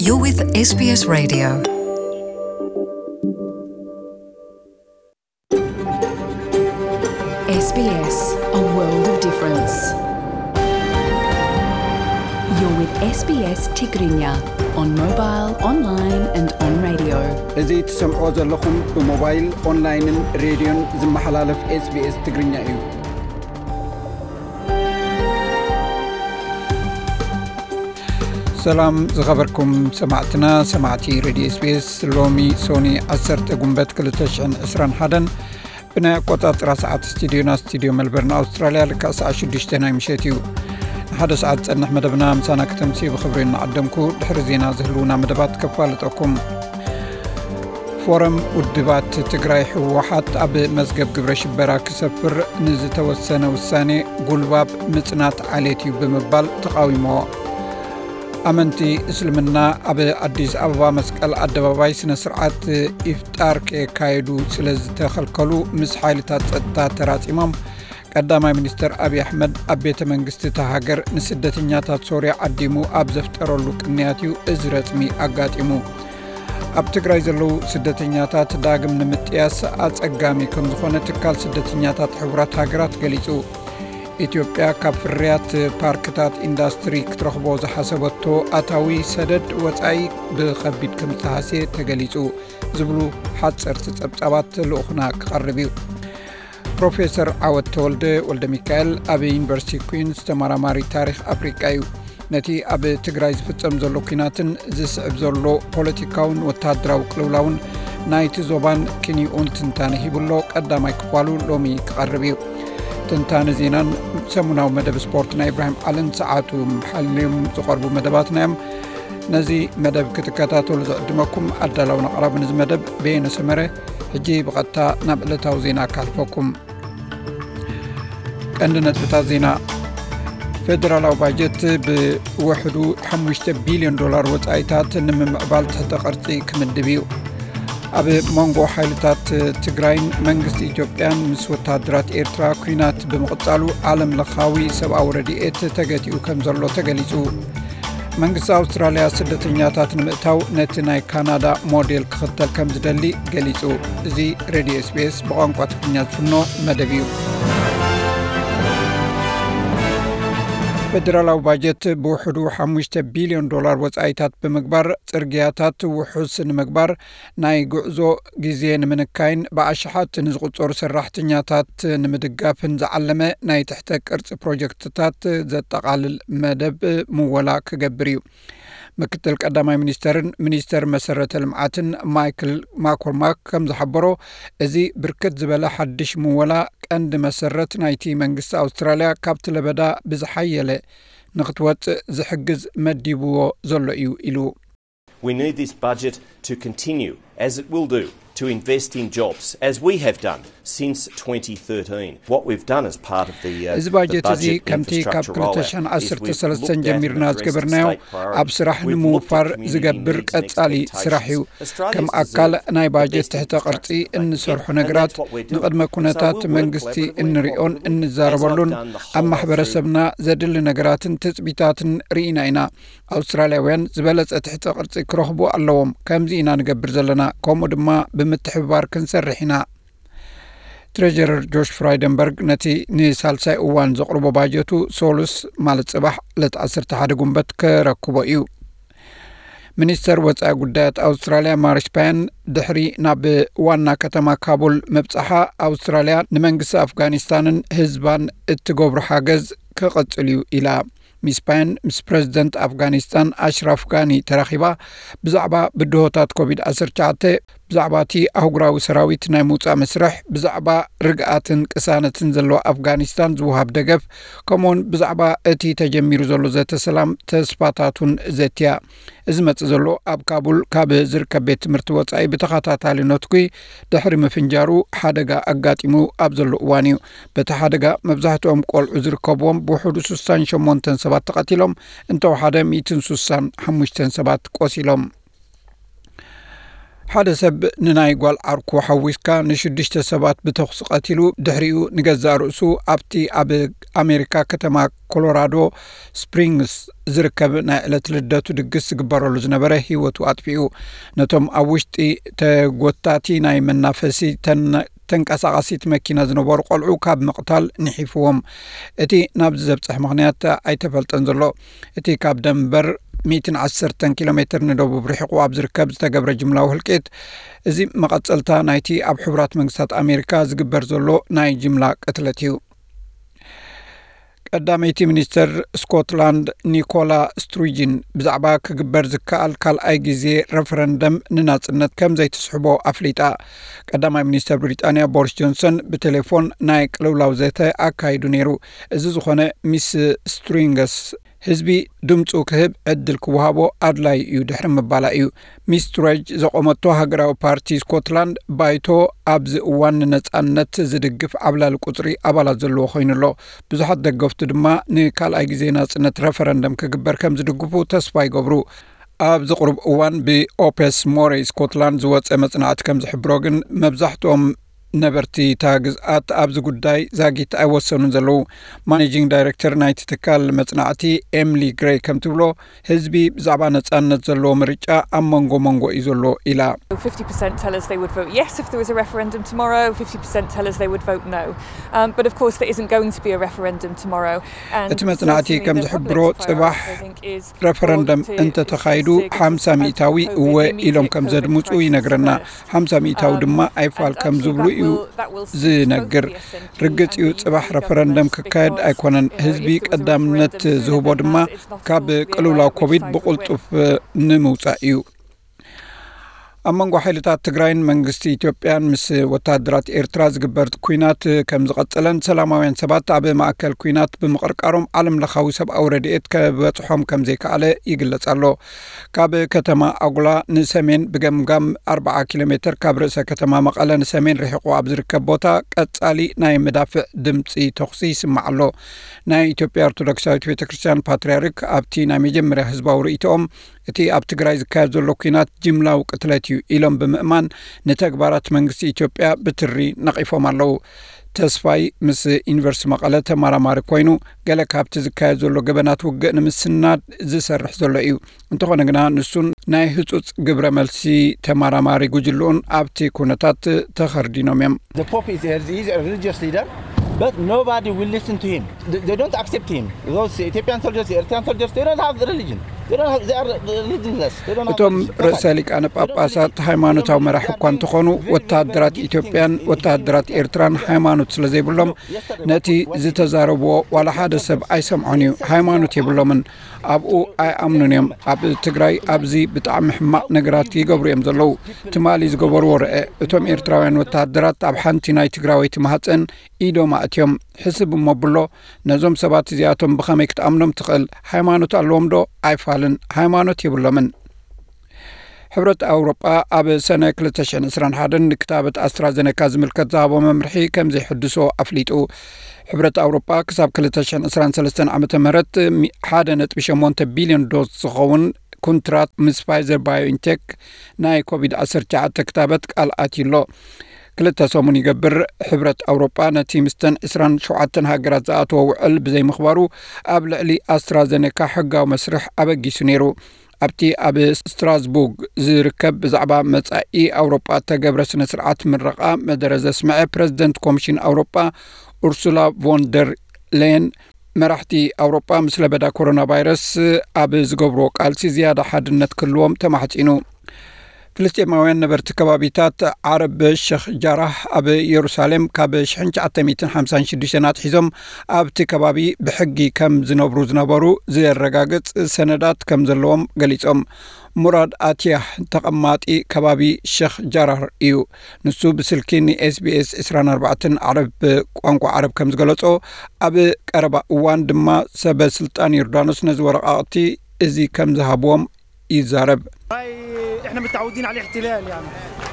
You're with SBS Radio. SBS, a world of difference. You're with SBS Tigrinya on mobile, online and on radio. እዙይ ትሰምዖ ዘለኹም ብሞባይል ኦንላይንን ሬድዮን ዝመሓላለፍ SBS ትግርኛ እዩ። ሰላም ዝኸበርኩም ሰማዕትና ሰማዕቲ ሬድዮ SBS ሎሚ ሶኒ 10 ጉንበት 2021 ብናይ ኣቆጣፅራ ሰዓት ስቱድዮ ሜልበርን ኣውስትራልያ ልክዕ ሰዓት 6 ናይ ምሸት እዩ። ሓደ ሰዓት ፀንሕ መደብና ምሳና ከተምሲ ብኽብሪ እናዓደምኩ ድሕሪ ዜና ዝህልውና መደባት ከፋልጠኩም። ፎረም ውድባት ትግራይ ሕወሓት ኣብ መዝገብ ግብረ ሽበራ ክሰፍር ንዝተወሰነ ውሳኔ ጉልባብ ምጽናት ዓሌት እዩ ብምባል ተቃዊሞ። ኣመንቲ እስልምና ኣብ ኣዲስ ኣበባ መስቀል ኣደባባይ ስነ ስርዓት ኢፍጣር ከካየዱ ስለ ዝተኸልከሉ ምስ ሓይልታት ጸጥታ ተራጺሞም ቀዳማይ ሚኒስትር አብይ አሕመድ ኣብ ቤተ መንግስቲ ተሃገር ንስደተኛታት ሶርያ ዓዲሙ ኣብ ዘፍጠረሉ ቅንያትዩ እዚ ረጽሚ ኣጋጢሙ። ኣብ ትግራይ ዘለዉ ስደተኛታት ዳግም ንምጥያስ ኣጸጋሚ ከም ዝኾነ ትካል ስደተኛታት ሕቡራት ሃገራት ገሊጹ። ኢትዮጵያ ካብ ፍርያት ፓርክታት ኢንዱስትሪ ክትረኽቦ ዝሓሰበቶ ኣታዊ ሰደድ ወጻኢ ብኸቢድ ከም ዝተሃስየ ተገሊጹ ዝብሉ ሓጸርቲ ጸብጻባት ልኡኹና ክቐርብ እዩ። ፕሮፌሰር ዓወት ተወልደ ወልደ ሚካኤል ኣብ ዩኒቨርሲቲ ኩዊንስ ተመራማሪ ታሪክ ኣፍሪቃ እዩ። ነቲ ኣብ ትግራይ ዝፍጸም ዘሎ ኩናትን ዝስዕብ ዘሎ ፖለቲካውን ወታደራዊ ቅልውላውን ናይቲ ዞባን ክንዩኡን ትንታነ ሂብሎ ቀዳማይ ክፋሉ ሎሚ ክቐርብ እዩ። ትንታነ ዜናን ሰሙናዊ መደብ ስፖርት ናይ ኢብራሂም ዓለን ሰዓቱ ሓልዮም ዝቐርቡ መደባትና እዮም። ነዚ መደብ ክትከታተሉ ዝዕድመኩም ኣዳላውን ኣቕራብ ነዚ መደብ ቤነ ሰመረ ሕጂ ብቐጥታ ናብ ዕለታዊ ዜና ካልፈኩም። ቀንዲ ነጥብታት ዜና ፌደራላዊ ባጀት ብውሕዱ $5 ቢልዮን ወጻኢታት ንምምዕባል ትሕተ ቅርጺ ክምድብ እዩ። ኣብ መንጎ ሓይልታት ትግራይን መንግስቲ ኢትዮጵያን ምስ ወታደራት ኤርትራ ኩናት ብምቕጻሉ ዓለም ለኻዊ ሰብኣዊ ረድኤት ተገቲኡ ከም ዘሎ ተገሊጹ። መንግስቲ ኣውስትራልያ ስደተኛታት ንምእታው ነቲ ናይ ካናዳ ሞዴል ክኽተል ከም ዝደሊ ገሊጹ። እዚ ሬድዮ SBS ብቋንቋ ትግርኛ ዝፍኖ መደብ እዩ። ፌደራላዊ ባጀት ብውሕዱ $5 ቢልዮን ወጻኢታት ብምግባር ጽርግያታት ውሑስ ንምግባር ናይ ጉዕዞ ግዜ ንምንካይን ብኣሽሓት ንዝቁጸሩ ሰራሕተኛታት ንምድጋፍን ዝዓለመ ናይ ትሕተ ቅርጺ ፕሮጀክትታት ዘጠቓልል መደብ ምወላ ክገብር እዩ። ምክትል ቀዳማይ ሚኒስተርን ሚኒስተር መሰረተ ልምዓትን ማይክል ማኮርማክ ከም ዝሓበሮ እዚ ብርክት ዝበለ ሓድሽ ምወላ ቀንዲ መሰረት ናይቲ መንግስቲ ኣውስትራልያ ካብቲ ለበዳ ብዝሓየለ ንኽትወፅእ ዝሕግዝ መዲብዎ ዘሎ እዩ ኢሉ። We need this budget to continue, as it will do, to invest in jobs, as we have done since 2013. What we've done as part of the budget infrastructure rollout ጀሚርና ዝገበርናዮ ኣብ ስራሕ ንምውፋር ዝገብር ቀጻሊ ስራሕ እዩ። ከም ኣካል ናይ ባጀት ትሕተ ቅርጺ እንሰርሑ ነገራት ንቅድመ ኩነታት መንግስቲ እንሪኦን እንዛረበሉን ኣብ ማሕበረሰብና ዘድሊ ነገራትን ትጽቢታትን ርኢና ኢና። ኣውስትራልያውያን ዝበለጸ ትሕተ ቅርጺ ክረኽቡ ኣለዎም። ከምዚ ኢና ንገብር ዘለና፣ ከምኡ ድማ ብምትሕብባር ክንሰርሕ ኢና። ትሬጀረር ጆሽ ፍራይደንበርግ ነቲ ንሳልሳይ እዋን ዘቕርቦ ባጀቱ ሶሉስ ማለት ጽባሕ ዕለት 11 ጉንበት ከረክቦ እዩ። ሚኒስተር ወጻኢ ጉዳያት ኣውስትራልያ ማሪስ ፓያን ድሕሪ ናብ ዋና ከተማ ካቡል መብጽሓ ኣውስትራልያ ንመንግስቲ ኣፍጋኒስታንን ህዝባን እትገብሮ ሓገዝ ክቕጽል እዩ ኢላ። ሚስ ፓያን ምስ ፕሬዚደንት ኣፍጋኒስታን ኣሽራፍ ጋኒ ተራኺባ ብዛዕባ ብድሆታት ኮቪድ-19 ብዛዕባ እቲ ኣህጉራዊ ሰራዊት ናይ ምውፃእ መስርሕ ብዛዕባ ርግኣትን ቅሳነትን ዘለዎ ኣፍጋኒስታን ዝውሃብ ደገፍ ከምኡውን ብዛዕባ እቲ ተጀሚሩ ዘሎ ዘተሰላም ተስፋታቱን ዘትያ። እዚ መጽእ ዘሎ ኣብ ካቡል ካብ ዝርከብ ቤት ትምህርቲ ወጻኢ ብተኸታታሊ ነትኩ ድሕሪ ምፍንጃሩ ሓደጋ ኣጋጢሙ ኣብ ዘሎ እዋን እዩ። በቲ ሓደጋ መብዛሕትኦም ቆልዑ ዝርከብዎም ብውሕዱ 68 ሰባት ተቐቲሎም እንተወሓደ 165 ሰባት ቆሲሎም። ሓደ ሰብ ንናይ ጓል ዓርኩ ሓዊስካ ንሽዱሽተ ሰባት ብተኹስ ቀቲሉ ድሕሪኡ ንገዛእ ርእሱ ኣብቲ ኣብ ኣሜሪካ ከተማ ኮሎራዶ ስፕሪንግስ ዝርከብ ናይ ዕለት ልደቱ ድግስ ዝግበረሉ ዝነበረ ህይወቱ ኣጥፊኡ ነቶም ኣብ ውሽጢ ተጎታቲ ናይ መናፈሲ ተንቀሳቃሲት መኪና ዝነበሩ ቆልዑ ካብ መቕታል ንሒፍዎም እቲ ናብ ዘብጽሕ ምኽንያት ኣይተፈልጠን ዘሎ እቲ ካብ ደንበር 110 ኪሎሜትር ንደቡብ ርሒቑ ኣብ ዝርከብ ዝተገብረ ጅምላዊ ህልቂት እዚ መቐጸልታ ናይቲ ኣብ ሕቡራት መንግስታት ኣሜሪካ ዝግበር ዘሎ ናይ ጅምላ ቅትለት እዩ ቀዳመይቲ ሚኒስተር ስኮትላንድ ኒኮላ ስትሩጅን ብዛዕባ ክግበር ዝከኣል ካልኣይ ግዜ ረፈረንደም ንናጽነት ከም ዘይትስሕቦ ኣፍሊጣ ቀዳማይ ሚኒስተር ብሪጣንያ ቦሪስ ጆንሰን ብቴሌፎን ናይ ቅልውላው ዘተ ኣካይዱ ነይሩ እዚ ዝኾነ ሚስ ስትሪንግስ ህዝቢ ድምፁ ክህብ ዕድል ክወሃቦ ኣድላይ እዩ ድሕሪ ምባላ እዩ ሚስ ስትሬጅ ዘቆመቶ ሃገራዊ ፓርቲ ስኮትላንድ ባይቶ ኣብዚ እዋን ነጻነት ዝድግፍ ዓብላሊ ቁፅሪ ኣባላት ዘለዎ ኮይኑሎ ብዙሓት ደገፍቱ ድማ ንካልኣይ ግዜ ናጽነት ረፈረንደም ክግበር ከም ዝድግፉ ተስፋ ይገብሩ ኣብ ዝቕርብ እዋን ብኦፔስ ሞሬይ ስኮትላንድ ዝወፀ መጽናዕቲ ከም ዝሕብሮ ግን መብዛሕትኦም ነበርቲ ታግዝኣት ኣብዚ ጉዳይ ዛጊት ኣይወሰኑን ዘለዉ ማኔጂንግ ዳይሬክተር ናይቲ ትካል መጽናዕቲ ኤምሊ ግሬይ ከም ትብሎ ህዝቢ ብዛዕባ ነጻነት ዘለዎ ምርጫ ኣብ መንጎ እዩ ዘሎ ኢላ 50% tell us they would vote yes if there was a referendum tomorrow 50% tell us they would vote no but of course there isn't going to be a referendum tomorrow and እቲ መጽናዕቲ ከም ዝሕብሮ ጽባሕ ረፈረንደም እንተተኻይዱ 50% እወ ኢሎም ከም ዘድምፁ ይነግረና 50% ድማ ኣይፋል ከም ዝብሉ ዝነግር ርግጽ እዩ ጽባሕ ረፈረንደም ክካየድ ኣይኮነን ህዝቢ ቀዳምነት ዝህቦ ድማ ካብ ቅልውላው ኮቪድ ብቁልጡፍ ንምውፃእ እዩ ኣብ መንጎ ሓይልታት ትግራይን መንግስቲ ኢትዮጵያን ምስ ወታደራት ኤርትራ ዝግበር ኩናት ከም ዝቐጽለን ሰላማውያን ሰባት ኣብ ማእከል ኩናት ብምቕርቃሮም ዓለም ለኻዊ ሰብኣዊ ረድኤት ከበጽሖም ከም ዘይከኣለ ይግለጽ ኣሎ ካብ ከተማ ኣጉላ ንሰሜን ብገምጋም 40 ኪሎሜትር ካብ ርእሰ ከተማ መቐለ ንሰሜን ርሒቑ ኣብ ዝርከብ ቦታ ቀጻሊ ናይ መዳፍዕ ድምፂ ተኹሲ ይስማዕ ኣሎ ናይ ኢትዮጵያ ኦርቶዶክሳዊት ቤተክርስትያን ፓትርያርክ ኣብቲ ናይ መጀመርያ ህዝባዊ ርእይቶኦም እቲ ኣብ ትግራይ ዝካየድ ዘሎ ኩናት ጅምላዊ ቅትለት እዩ ኢሎም ብምእማን ንተግባራት መንግስቲ ኢትዮጵያ ብትሪ ነቒፎም ኣለዉ ተስፋይ ምስ ዩኒቨርሲቲ መቐለ ተመራማሪ ኮይኑ ገለ ካብቲ ዝካየድ ዘሎ ገበናት ውግእ ንምስናድ ዝሰርሕ ዘሎ እዩ እንተኾነ ግና ንሱን ናይ ህጹጽ ግብረ መልሲ ተመራማሪ ጉጅሉን ኣብቲ ኩነታት ተኸርዲኖም እዮም The Pope is a religious leader but nobody will listen to him they don't accept him those Ethiopian soldiers Eritrean soldiers they don't have religion they are religionless እቶም ርእሰ ሊቃነ ጳጳሳት ሃይማኖታዊ መራሒ እኳ እንተኾኑ ወታደራት ኢትዮጵያን ወታደራት ኤርትራን ሃይማኖት ስለ ዘይብሎም ነቲ ዝተዛረብዎ ዋላ ሓደ ሰብ ኣይሰምዖን እዩ ሃይማኖት የብሎምን ኣብኡ ኣይኣምኑን እዮም ኣብ ትግራይ ኣብዚ ብጣዕሚ ሕማቕ ነገራት ይገብሩ እዮም ዘለዉ ትማሊ ዝገበርዎ ርአ እቶም ኤርትራውያን ወታደራት ኣብ ሓንቲ ናይ ትግራወይቲ ማህፀን ኢዶም ኣእትዮም ሕስብ እሞብሎ ነዞም ሰባት እዚኣቶም ብኸመይ ክትኣምኖም ትኽእል ሃይማኖት ኣለዎም ዶ ኣይፋልን ሃይማኖት የብሎምን ሕብረት ኣውሮጳ ኣብ ሰነ 2021 ክታበት ኣስትራዘነካ ዝምልከት ዝሃቦ መምርሒ ከም ዘይሕድሶ ኣፍሊጡ ሕብረት ኣውሮጳ ክሳብ 2023 ዓመተ ምህረት 1.8 ቢልዮን ዶዝ ዝኸውን ኮንትራት ምስ ፋይዘር ባዮኢንቴክ ናይ ኮቪድ-19 ክታበት ቃል ኣትይሎ ክልተ ሰሙን ይገብር ሕብረት ኣውሮጳ ነቲ ምስተን 27 ሃገራት ዝኣተወ ውዕል ብዘይ ምኽባሩ ኣብ ልዕሊ ኣስትራዘነካ ሕጋዊ መስርሕ ኣበጊሱ ነይሩ ኣብቲ ኣብ ስትራስቡርግ ዝርከብ ብዛዕባ መጻኢ ኣውሮጳ ተገብረ ስነ ስርዓት ምረቓ መደረ ዘስምዐ ፕረዚደንት ኮሚሽን ኣውሮጳ ኡርሱላ ቮን ደር ሌየን መራሕቲ ኣውሮጳ ምስ ለበዳ ኮሮና ቫይረስ ኣብ ዝገብሮ ቃልሲ ዝያዳ ሓድነት ክህልዎም ተማሕፂኑ ፍልስጤማውያን ነበርቲ ከባቢታት ዓረብ ሼኽ ጃራህ ኣብ ኢየሩሳሌም ካብ 1956 ኣትሒዞም ኣብቲ ከባቢ ብሕጊ ከም ዝነበሩ ዘረጋግጽ ሰነዳት ከም ዘለዎም ገሊጾም ሙራድ ኣትያህ ተቐማጢ ከባቢ ሼኽ ጃራህ እዩ ንሱ ብስልኪ SBS 24 ዓረብ ቋንቋ ዓረብ ከም ዝገለጾ ኣብ ቀረባ እዋን ድማ ሰበስልጣን ዮርዳኖስ ነዚ ወረቓቕቲ እዚ ከም ዝሃብዎም ይዛረብ احنا متعودين على الاحتلال يعني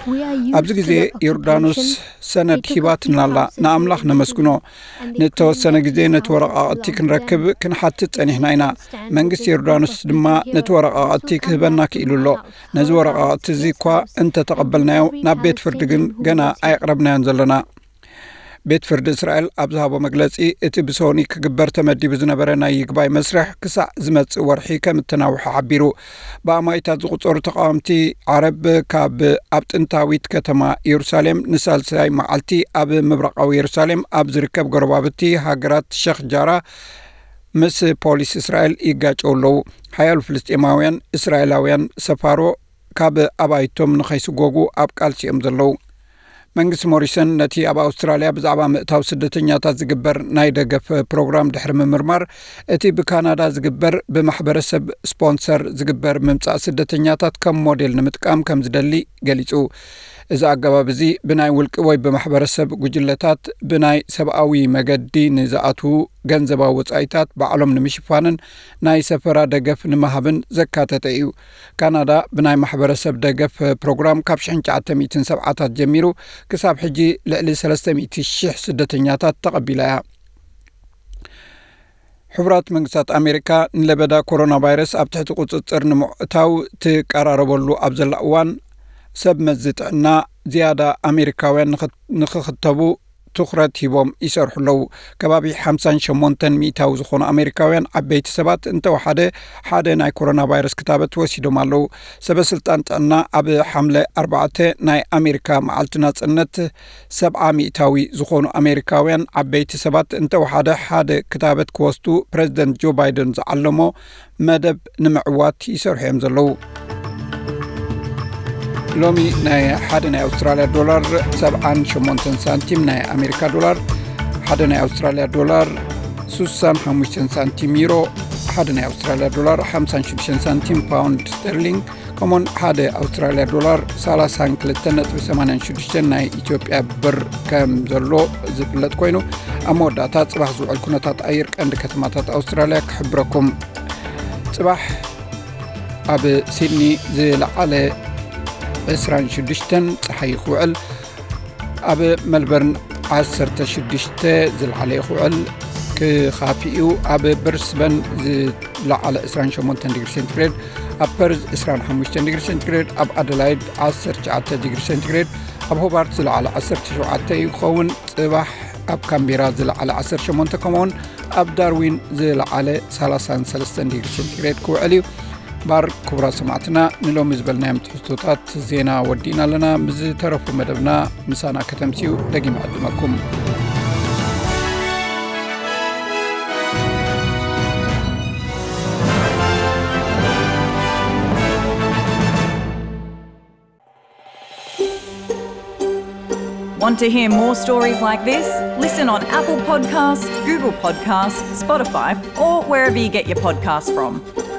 ኣብዚ ግዜ ዮርዳኖስ ሰነድ ሂባትናላ ንኣምላኽ ነመስግኖ ንተወሰነ ግዜ ነቲ ወረቃቕቲ ክንረክብ ክንሓትት ጸኒሕና ኢና መንግስቲ ዮርዳኖስ ድማ ነቲ ወረቃቕቲ ክህበና ክኢሉሎ ነዚ ወረቃቕቲ እዚ እኳ እንተተቐበልናዮ ናብ ቤት ፍርዲ ግን ገና ኣይቕረብናዮን ዘለና ቤት ፍርዲ እስራኤል ኣብ ዝሃቦ መግለጺ እቲ ብሶኒ ክግበር ተመዲቡ ዝነበረ ናይ ይግባይ መስርሕ ክሳዕ ዝመጽእ ወርሒ ከም እተናውሖ ሓቢሩ ብኣማይታት ዝቝጸሩ ተቃዋምቲ ዓረብ ካብ ኣብ ጥንታዊት ከተማ ኢየሩሳሌም ንሳልሳይ መዓልቲ ኣብ ምብራቃዊ ኢየሩሳሌም ኣብ ዝርከብ ጎረባብቲ ሃገራት ሸኽ ጃራ ምስ ፖሊስ እስራኤል ይጋጨው ኣለዉ ሓያሉ ፍልስጤማውያን እስራኤላውያን ሰፋሮ ካብ ኣባይቶም ንኸይስጎጉ ኣብ ቃልሲኦም ዘለዉ መንግስቲ ሞሪሰን ነቲ ኣብ ኣውስትራልያ ብዛዕባ ምእታው ስደተኛታት ዝግበር ናይ ደገፍ ፕሮግራም ድሕሪ ምምርማር እቲ ብካናዳ ዝግበር ብማሕበረሰብ ስፖንሰር ዝግበር ምምጻእ ስደተኛታት ከም ሞዴል ንምጥቃም ከም ዝደሊ ገሊጹ እዚ ኣገባብ እዚ ብናይ ውልቂ ወይ ብማሕበረሰብ ጉጅለታት ብናይ ሰብኣዊ መገዲ ንዝኣቱ ገንዘባዊ ወጻኢታት ባዕሎም ንምሽፋንን ናይ ሰፈራ ደገፍ ንምሃብን ዘካተተ እዩ ካናዳ ብናይ ማሕበረሰብ ደገፍ ፕሮግራም ካብ 1970ታት ጀሚሩ ክሳብ ሕጂ ልዕሊ 300,000 ስደተኛታት ተቐቢላ እያ ሕቡራት መንግስታት ኣሜሪካ ንለበዳ ኮሮና ቫይረስ ኣብ ትሕቲ ቁፅፅር ንምዕታው ትቀራረበሉ ኣብ ዘላ እዋን ሰብ መዝጥዕና ዝያዳ ኣሜሪካውያን ንኽኽተቡ ትኹረት ሂቦም ይሰርሑ ኣለዉ ከባቢ 58 ሚእታዊ ዝኾኑ ኣሜሪካውያን ዓበይቲ ሰባት እንተወሓደ ሓደ ናይ ኮሮና ቫይረስ ክታበት ወሲዶም ኣለዉ ሰበስልጣን ጥዕና ኣብ ሓምለ 4 ናይ ኣሜሪካ መዓልቲ ናጽነት 70 ሚእታዊ ዝኾኑ ኣሜሪካውያን ዓበይቲ ሰባት እንተወሓደ ሓደ ክታበት ክወስዱ ፕሬዚደንት ጆ ባይደን ዝዓለሞ መደብ ንምዕዋት ይሰርሑ እዮም ዘለዉ ሎሚ ናይ ሓደ ናይ ኣውስትራልያ ዶላር 78 ሳንቲም ናይ ኣሜሪካ ዶላር ሓደ ናይ ኣውስትራልያ ዶላር 65 ሳንቲም ዩሮ ሓደ ናይ ኣውስትራልያ ዶላር 56 ሳንቲም ፓውንድ ስተርሊንግ ከምኡን ሓደ ኣውስትራልያ ዶላር 32.86 ናይ ኢትዮጵያ ብር ከም ዘሎ ዝፍለጥ ኮይኑ ኣብ መወዳእታ ጽባሕ ዝውዕል ኩነታት ኣየር ቀንዲ ከተማታት ኣውስትራልያ ክሕብረኩም ጽባሕ ኣብ ሲድኒ ዝለዓለ 26 ፀሓይ ይኽውዕል ኣብ መልበርን 16 ዝለዓለ ይኽውዕል ክኻፊኡ ኣብ ብርስበን ዝለዓለ 28 ዲግሪ ሴንቲግሬድ ኣብ ፐርዝ 25 ዲግሪ ሴንቲግሬድ ኣብ ኣደላይድ 19 ዲግሪ ሴንቲግሬድ ኣብ ሆባርት ዝለዓለ 17 ይኸውን ጽባሕ ኣብ ካምቤራ ዝለዓለ 18 ከምኡውን ኣብ ዳርዊን ዝለዓለ 33 ዲግሪ ሴንቲግሬድ ክውዕል እዩ ባር ክቡራ ሰማዕትና ንሎሚ ዝበልናዮም ትሕዝቶታት ዜና ወዲና ኣለና ብዝተረፉ መደብና ምሳና ከተምሲኡ ደጊም ኣድመኩም Want to hear more stories like this? Listen on Apple Podcasts, Google Podcasts, Spotify, or wherever you get your podcasts from.